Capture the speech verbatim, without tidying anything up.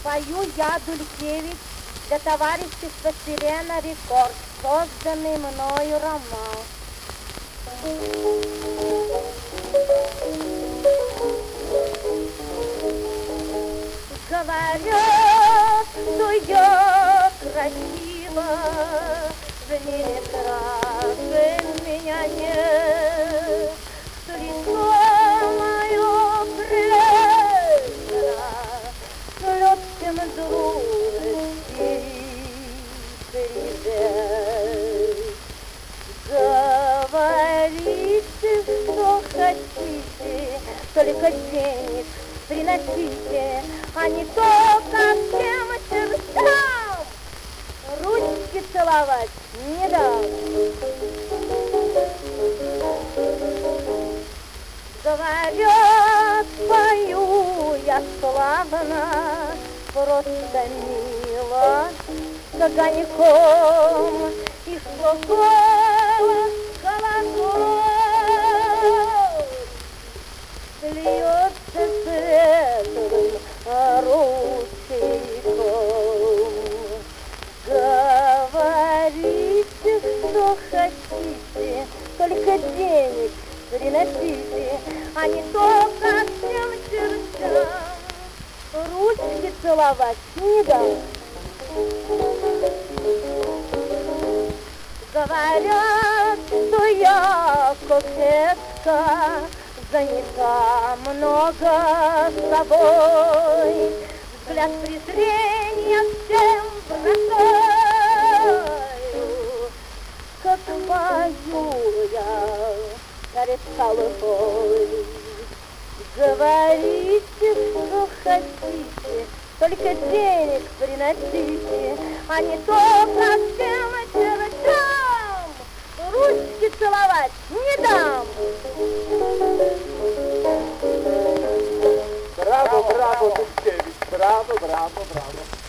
Пою я, Дулькевич, для товарищества «Сирена Рекорд», созданный мною роман. Говорят, что я красива, в мире краше меня нет, что лицо мое прелестно, легким дружести привет. Говорите, что хотите, только денег приносите, а не то ко всем чертям ручки целовать не дам. Говорят, пою я славно, просто мило, как коньяком, и что голос колокол льется светлым ручейком. Говорите, что хотите, только денег приносите, а не то ко всем чертям ручки целовать не дам. Говорят, что я кокетка, занята много собой, взгляд презрения всем бросаю, как пою я перед толпой. Говорите, что хотите, только денег приносите, а не то ко всем чертям ручки целовать не дам. Браво, браво, Дулькевич, браво, браво, браво.